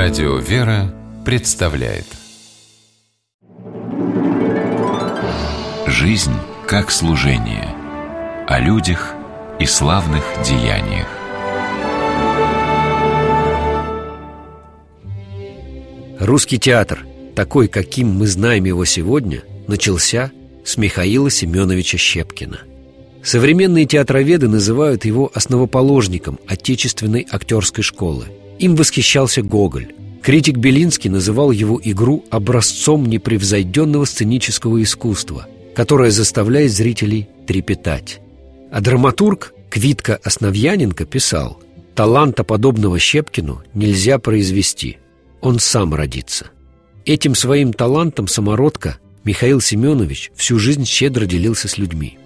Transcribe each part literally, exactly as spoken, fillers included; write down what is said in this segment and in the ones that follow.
Радио «Вера» представляет «Жизнь как служение». О людях и славных деяниях. Русский театр, такой, каким мы знаем его сегодня, начался с Михаила Семеновича Щепкина. Современные театроведы называют его основоположником отечественной актерской школы. Им восхищался Гоголь. Критик Белинский называл его игру образцом непревзойденного сценического искусства, которое заставляет зрителей трепетать. А драматург Квитка Основьяненко писал: «Таланта, подобного Щепкину, нельзя произвести, он сам родится». Этим своим талантом самородка Михаил Семенович всю жизнь щедро делился с людьми.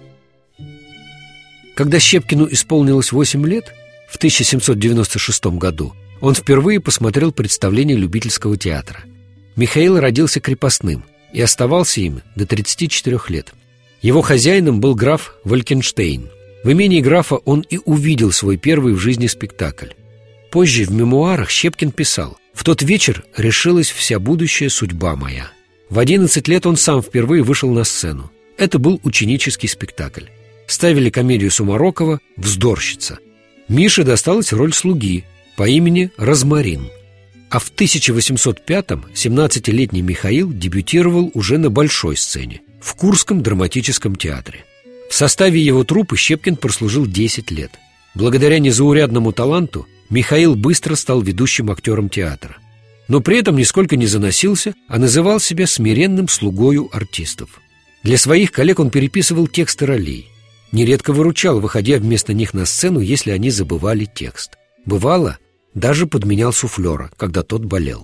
Когда Щепкину исполнилось восемь лет, в тысяча семьсот девяносто шестом году, он впервые посмотрел представление любительского театра. Михаил родился крепостным и оставался им до тридцати четырёх лет. Его хозяином был граф Валькенштейн. В имении графа он и увидел свой первый в жизни спектакль. Позже в мемуарах Щепкин писал: «В тот вечер решилась вся будущая судьба моя». В одиннадцать лет он сам впервые вышел на сцену. Это был ученический спектакль. Ставили комедию Сумарокова «Вздорщица». Мише досталась роль слуги по имени Розмарин. А в тысяча восемьсот пятом семнадцатилетний Михаил дебютировал уже на большой сцене, в Курском драматическом театре. В составе его труппы Щепкин прослужил десять лет. Благодаря незаурядному таланту Михаил быстро стал ведущим актером театра. Но при этом нисколько не заносился, а называл себя смиренным слугою артистов. Для своих коллег он переписывал тексты ролей. Нередко выручал, выходя вместо них на сцену, если они забывали текст. Бывало, даже подменял суфлера, когда тот болел.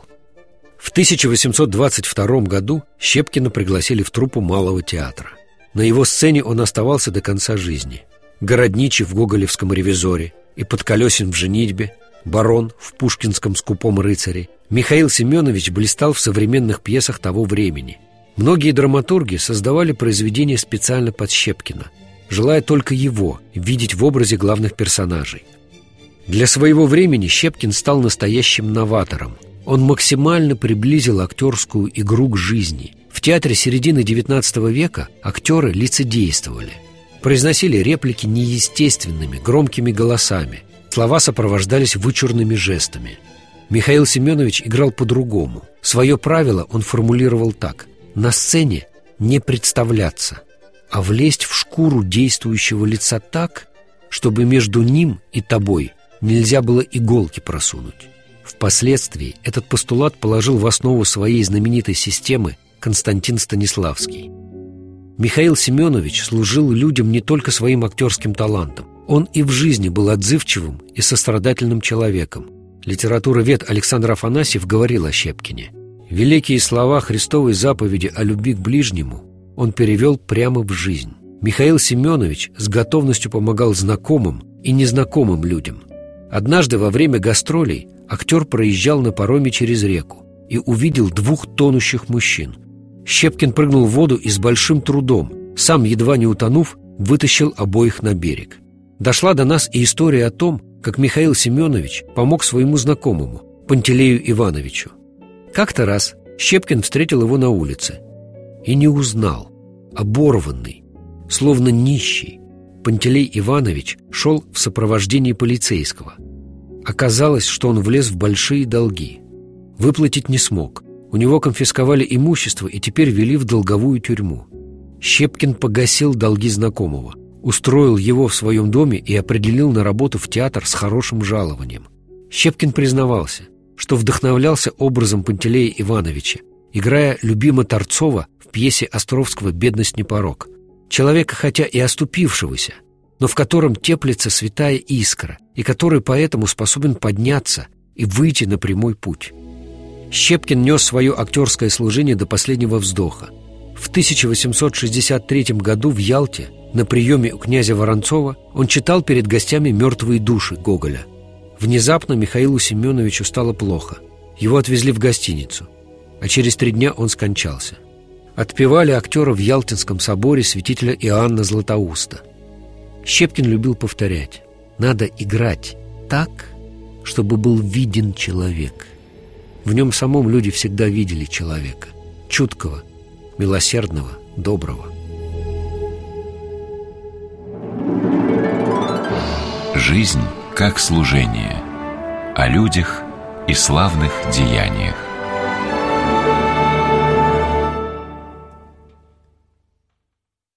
В тысяча восемьсот двадцать втором году Щепкина пригласили в труппу Малого театра. На его сцене он оставался до конца жизни. Городничий в гоголевском «Ревизоре» и Подколесин в «Женитьбе», барон в пушкинском «Скупом рыцаре». Михаил Семенович блистал в современных пьесах того времени. Многие драматурги создавали произведения специально под Щепкина, желая только его видеть в образе главных персонажей. Для своего времени Щепкин стал настоящим новатором. Он максимально приблизил актерскую игру к жизни. В театре середины девятнадцатого века актеры лицедействовали. Произносили реплики неестественными, громкими голосами. Слова сопровождались вычурными жестами. Михаил Семенович играл по-другому. Свое правило он формулировал так: «На сцене не представляться, а влезть в шкуру действующего лица так, чтобы между ним и тобой нельзя было иголки просунуть». Впоследствии этот постулат положил в основу своей знаменитой системы Константин Станиславский. Михаил Семенович служил людям не только своим актерским талантом. Он и в жизни был отзывчивым и сострадательным человеком. Литературовед Александр Афанасьев говорил о Щепкине: «Великие слова Христовой заповеди о любви к ближнему он перевел прямо в жизнь». Михаил Семенович с готовностью помогал знакомым и незнакомым людям. Однажды во время гастролей актер проезжал на пароме через реку и увидел двух тонущих мужчин. Щепкин прыгнул в воду и с большим трудом, сам едва не утонув, вытащил обоих на берег. Дошла до нас и история о том, как Михаил Семенович помог своему знакомому, Пантелею Ивановичу. Как-то раз Щепкин встретил его на улице и не узнал. Оборванный, словно нищий, Пантелей Иванович шел в сопровождении полицейского. Оказалось, что он влез в большие долги. Выплатить не смог. У него конфисковали имущество и теперь вели в долговую тюрьму. Щепкин погасил долги знакомого, устроил его в своем доме и определил на работу в театр с хорошим жалованием. Щепкин признавался, что вдохновлялся образом Пантелея Ивановича, играя любимо Торцова в пьесе Островского «Бедность не порок». Человека, хотя и оступившегося, но в котором теплится святая искра, и который поэтому способен подняться и выйти на прямой путь. Щепкин нес свое актерское служение до последнего вздоха. В тысяча восемьсот шестьдесят третьем году в Ялте на приеме у князя Воронцова он читал перед гостями «Мертвые души» Гоголя. Внезапно Михаилу Семеновичу стало плохо. Его отвезли в гостиницу, а через три дня он скончался. Отпевали актера в Ялтинском соборе святителя Иоанна Златоуста. Щепкин любил повторять: «Надо играть так, чтобы был виден человек. В нем самом люди всегда видели человека, чуткого, милосердного, доброго. Жизнь как служение, о людях и славных деяниях.